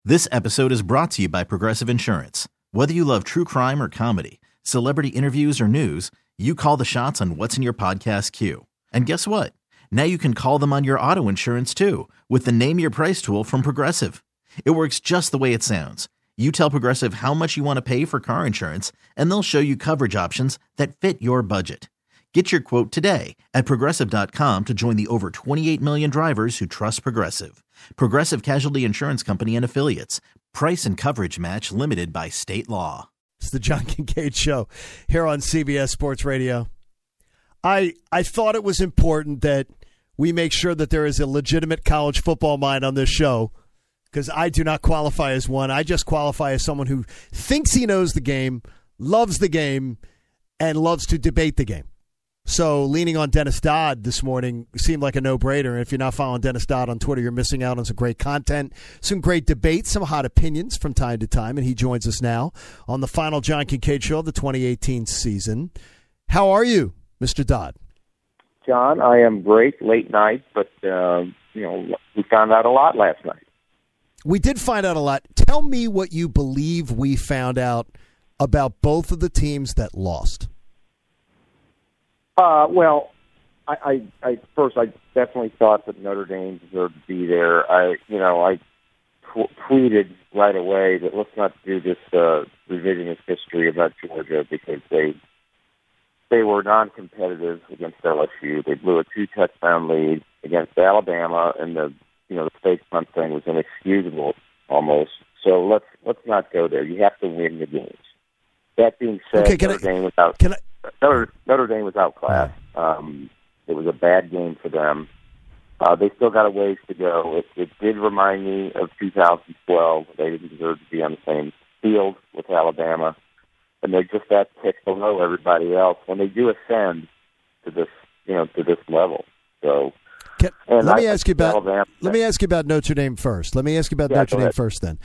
This episode is brought to you by Progressive Insurance. Whether you love true crime or comedy, celebrity interviews or news, you call the shots on what's in your podcast queue. And guess what? Now you can call them on your auto insurance too with the Name Your Price tool from Progressive. It works just the way it sounds. You tell Progressive how much you want to pay for car insurance, and they'll show you coverage options that fit your budget. Get your quote today at Progressive.com to join the over 28 million drivers who trust Progressive. Progressive Casualty Insurance Company and Affiliates. Price and coverage match limited by state law. It's the John Kincaid Show here on CBS Sports Radio. I thought it was important that we make sure that there is a legitimate college football mind on this show, because I do not qualify as one. I just qualify as someone who thinks he knows the game, loves the game, and loves to debate the game. So leaning on Dennis Dodd this morning seemed like a no-brainer. If you're not following Dennis Dodd on Twitter, you're missing out on some great content, some great debates, some hot opinions from time to time, and he joins us now on the final John Kincaid Show of the 2018 season. How are you, Mr. Dodd? John, I am great. Late night, but we found out a lot last night. We did find out a lot. Tell me what you believe we found out about both of the teams that lost. Well, I definitely thought that Notre Dame deserved to be there. I tweeted right away that let's not do this revisionist history about Georgia, because they were non-competitive against LSU. They blew a 2-touchdown lead against Alabama, and the fake punt thing was inexcusable almost. So let's not go there. You have to win the games. That being said, okay, Notre Dame was outclassed. It was a bad game for them. They still got a ways to go. It did remind me of 2012. They didn't deserve to be on the same field with Alabama, and they're just that tick below everybody else when they do ascend to this level. So. Let me ask you about Notre Dame first. Notre Dame first. Then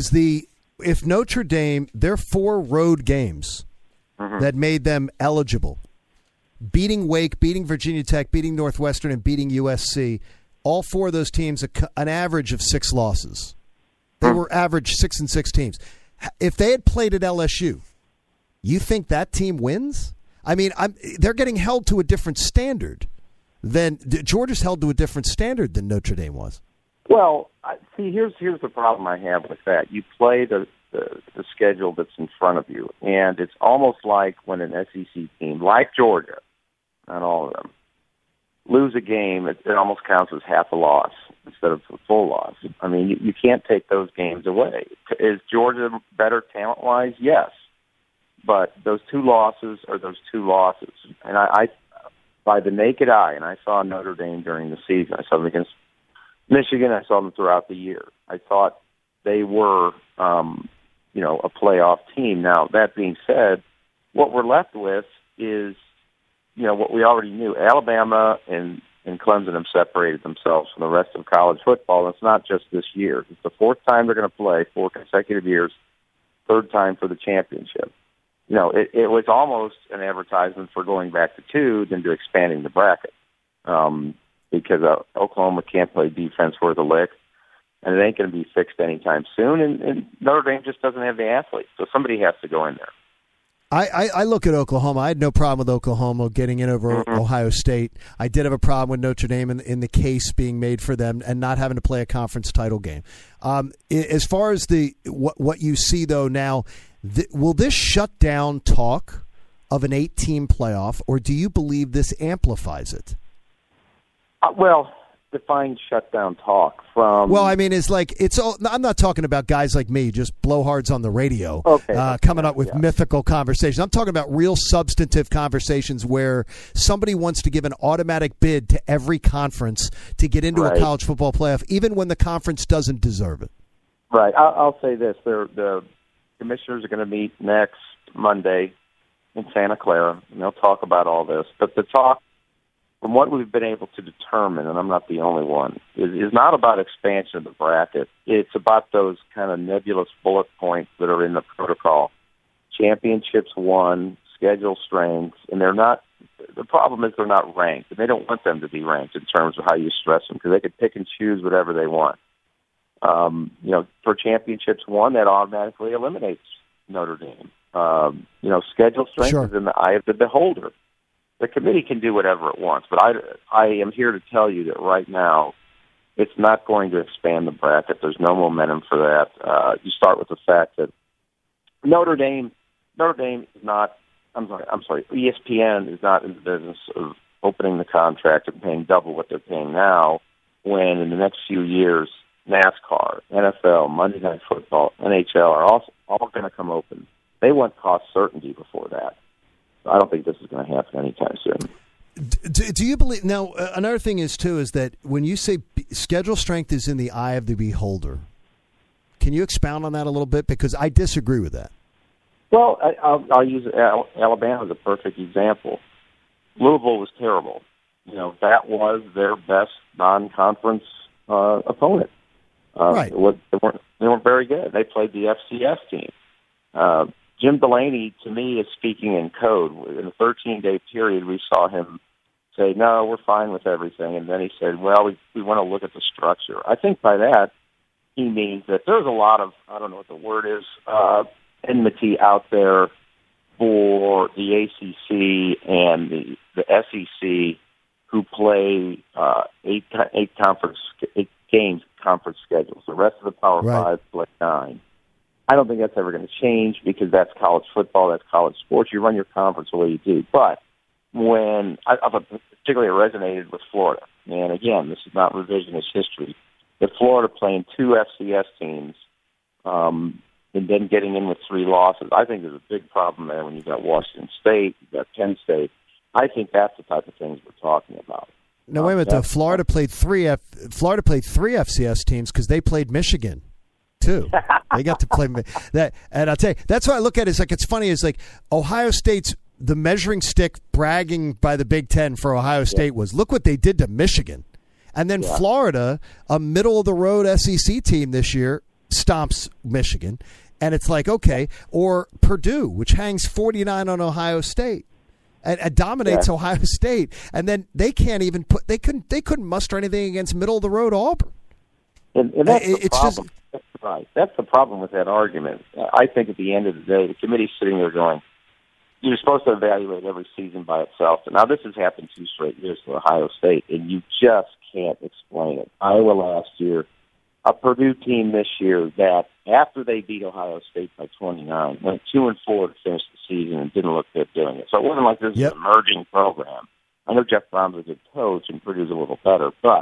if Notre Dame, their 4 road games that made them eligible, beating Wake, beating Virginia Tech, beating Northwestern, and beating USC, all 4 of those teams an average of 6 losses. They were average 6-6 teams. If they had played at LSU, you think that team wins? I mean, they're getting held to a different standard. Then Georgia's held to a different standard than Notre Dame was. Well, see, here's the problem I have with that. You play the schedule that's in front of you, and it's almost like when an SEC team, like Georgia, not all of them, lose a game, it almost counts as half a loss instead of a full loss. I mean, you can't take those games away. Is Georgia better talent-wise? Yes. But those 2 losses are those 2 losses. And I by the naked eye, and I saw Notre Dame during the season. I saw them against Michigan. I saw them throughout the year. I thought they were, a playoff team. Now, that being said, what we're left with is, what we already knew. Alabama and Clemson have separated themselves from the rest of college football. And it's not just this year. It's the 4th time they're going to play, 4 consecutive years, 3rd time for the championship. It was almost an advertisement for going back to 2 than to expanding the bracket, because Oklahoma can't play defense worth a lick, and it ain't going to be fixed anytime soon, and Notre Dame just doesn't have the athletes, so somebody has to go in there. I look at Oklahoma. I had no problem with Oklahoma getting in over Ohio State. I did have a problem with Notre Dame in the case being made for them and not having to play a conference title game. As far as what you see, though, now, will this shut down talk of an 8-team playoff, or do you believe this amplifies it? Define shutdown talk from. Well, I mean, I'm not talking about guys like me, just blowhards on the radio, coming up with mythical conversations. I'm talking about real substantive conversations where somebody wants to give an automatic bid to every conference to get into a college football playoff, even when the conference doesn't deserve it. Right. I'll say this: the commissioners are going to meet next Monday in Santa Clara, and they'll talk about all this. But the talk, from what we've been able to determine, and I'm not the only one, is not about expansion of the bracket. It's about those kind of nebulous bullet points that are in the protocol. Championships won, schedule strengths, and they're not. The problem is they're not ranked, and they don't want them to be ranked in terms of how you stress them, because they could pick and choose whatever they want. For championships won, that automatically eliminates Notre Dame. Schedule strength is in the eye of the beholder. The committee can do whatever it wants, but I am here to tell you that right now it's not going to expand the bracket. There's no momentum for that. You start with the fact that Notre Dame is not. I'm sorry. ESPN is not in the business of opening the contract and paying double what they're paying now. When in the next few years, NASCAR, NFL, Monday Night Football, NHL are all going to come open. They want cost certainty before that. So I don't think this is going to happen anytime soon. Do you believe now? Another thing is that when you say schedule strength is in the eye of the beholder, can you expound on that a little bit? Because I disagree with that. Well, I'll use Alabama as a perfect example. Louisville was terrible. That was their best non-conference opponent. Right. They weren't very good. They played the FCS team. Jim Delaney, to me, is speaking in code. In a 13-day period, we saw him say, no, we're fine with everything. And then he said, well, we want to look at the structure. I think by that, he means that there's a lot of, I don't know what the word is, enmity out there for the ACC and the SEC who play eight games conference schedules. The rest of the Power Five play 9. I don't think that's ever going to change because that's college football, that's college sports. You run your conference the way you do. But when I've particularly resonated with Florida, and again, this is not revisionist history, that Florida playing 2 FCS teams and then getting in with 3 losses, I think there's a big problem there when you've got Washington State, you've got Penn State. I think that's the type of things we're talking about. No, wait a minute. Florida played 3 FCS teams because they played Michigan. Too. They got to play that, and I'll tell you, that's why I look at it. It's funny. It's like Ohio State's the measuring stick bragging by the Big Ten for Ohio State was look what they did to Michigan, and then Florida, a middle of the road SEC team this year, stomps Michigan, and it's like okay, or Purdue, which hangs 49 on Ohio State. And dominates Ohio State, and then they can't even they couldn't muster anything against middle of the road Auburn. And that's the problem. That's right. That's the problem with that argument. I think at the end of the day, the committee's sitting there going, you're supposed to evaluate every season by itself. And now this has happened 2 straight years to Ohio State, and you just can't explain it. Iowa last year, a Purdue team this year that after they beat Ohio State by 29, went 2-4 to finish the season and didn't look good doing it. So it wasn't like this is an emerging program. I know Jeff Brown's a good coach and Purdue's a little better, but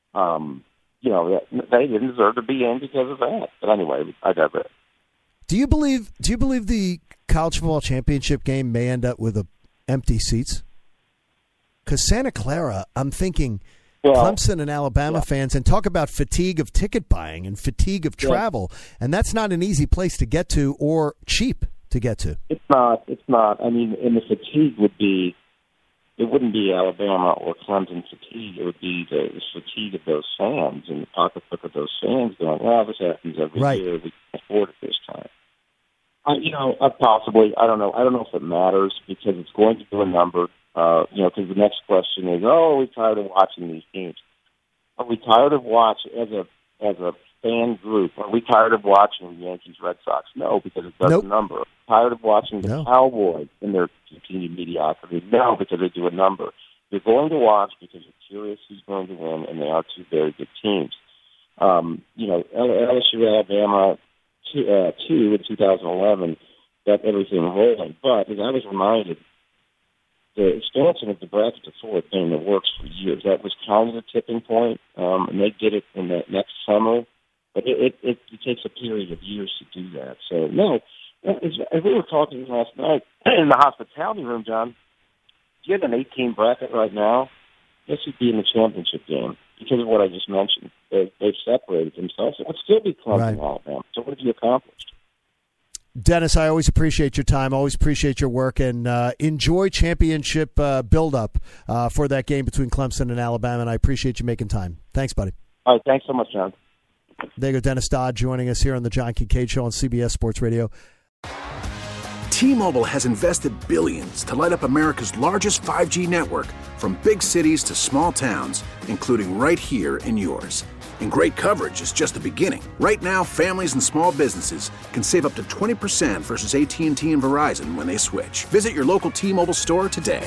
they didn't deserve to be in because of that. But anyway, I digress. Do you believe the college football championship game may end up with empty seats? Because Santa Clara, I'm thinking Clemson and Alabama fans, and talk about fatigue of ticket buying and fatigue of travel, and that's not an easy place to get to or cheap to get to. It's not. I mean, and the fatigue would be. It wouldn't be Alabama or Clemson fatigue. It would be the fatigue of those fans and the pocketbook of those fans going, well, this happens every year. We can't afford it this time. Possibly. I don't know. I don't know if it matters because it's going to do a number. Because the next question is, are we tired of watching these games? Are we tired of watching as a fan group? Are we tired of watching the Yankees, Red Sox? No, because it does a number. Are we tired of watching the Cowboys in their continued mediocrity? No, because they do a number. You're going to watch because you're curious who's going to win, and they are 2 very good teams. LSU, Alabama, 2 in 2011, got everything rolling. But as I was reminded, the expansion of the bracket to 4 thing that works for years. That was kind of the tipping point, and they did it in the next summer. But it takes a period of years to do that. So, no, as we were talking last night in the hospitality room, John, if you had an 18 bracket right now, this would be in the championship game because of what I just mentioned. They've separated themselves. It would still be Clemson and Alabama. So what have you accomplished? Dennis, I always appreciate your time, always appreciate your work, and enjoy championship build-up for that game between Clemson and Alabama, and I appreciate you making time. Thanks, buddy. All right, thanks so much, John. There you go, Dennis Dodd joining us here on the John Kincaid Show on CBS Sports Radio. T-Mobile has invested billions to light up America's largest 5G network from big cities to small towns, including right here in yours. And great coverage is just the beginning. Right now, families and small businesses can save up to 20% versus AT&T and Verizon when they switch. Visit your local T-Mobile store today.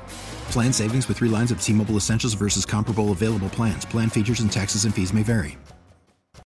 Plan savings with 3 lines of T-Mobile Essentials versus comparable available plans. Plan features and taxes and fees may vary.